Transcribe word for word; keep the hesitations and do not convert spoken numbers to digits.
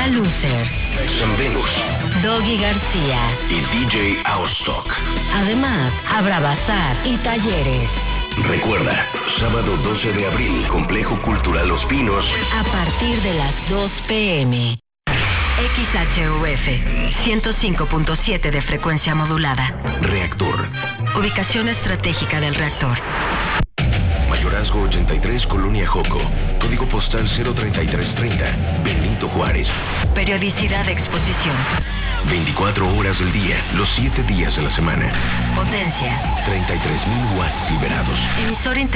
Lucer, San Venus Doggy García y D J Austok. Además, habrá bazar y talleres. Recuerda, sábado doce de abril, Complejo Cultural Los Pinos. A partir de las dos pe eme. X H U F, ciento cinco punto siete de frecuencia modulada. Reactor. Ubicación estratégica del reactor. Mayorazgo ochenta y tres, Colonia Joco. Código postal cero treinta y tres treinta, Benito Juárez. Periodicidad de exposición. veinticuatro horas del día, los siete días de la semana. Potencia. treinta y tres mil watts liberados. Emisor